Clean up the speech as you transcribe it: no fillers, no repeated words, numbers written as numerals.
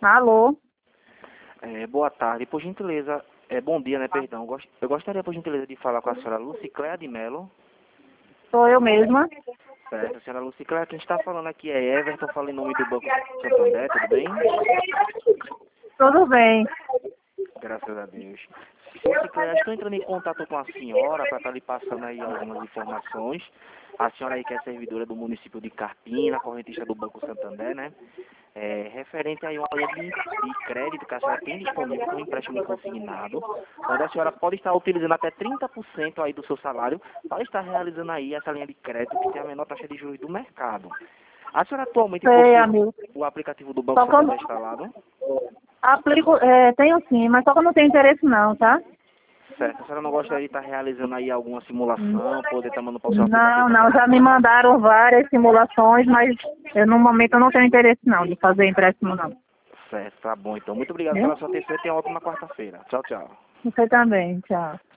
Alô? Boa tarde, por gentileza, bom dia, né, perdão. Eu gostaria, por gentileza, de falar com a senhora Lucicléa de Mello. Sou eu mesma. Certo, a senhora Lucicléa, quem está falando aqui é Everton, falo em nome do Banco Santander, tudo bem? Tudo bem. Graças a Deus. Lucicléa, estou entrando em contato com a senhora para estar lhe passando aí algumas informações. A senhora aí que é servidora do município de Carpina, correntista do Banco Santander, né? Referente aí a uma linha de crédito que a senhora tem disponível com empréstimo consignado, onde a senhora pode estar utilizando até 30% aí do seu salário para estar realizando aí essa linha de crédito que tem a menor taxa de juros do mercado. A senhora atualmente Sei, possui amigo. o aplicativo do Banco Só que eu Santander instalado? aplico, tenho sim, mas só que eu não tenho interesse não, tá? Certo. A senhora não gostaria de estar realizando aí alguma simulação, poder estar mandando para o seu aplicativo? Não, já me mandaram várias simulações, mas no momento eu não tenho interesse não de fazer empréstimo não. Certo, tá bom. Então, muito obrigado Viu? pela sua atenção e tenha uma ótima quarta-feira. Tchau, tchau. Você também, tchau.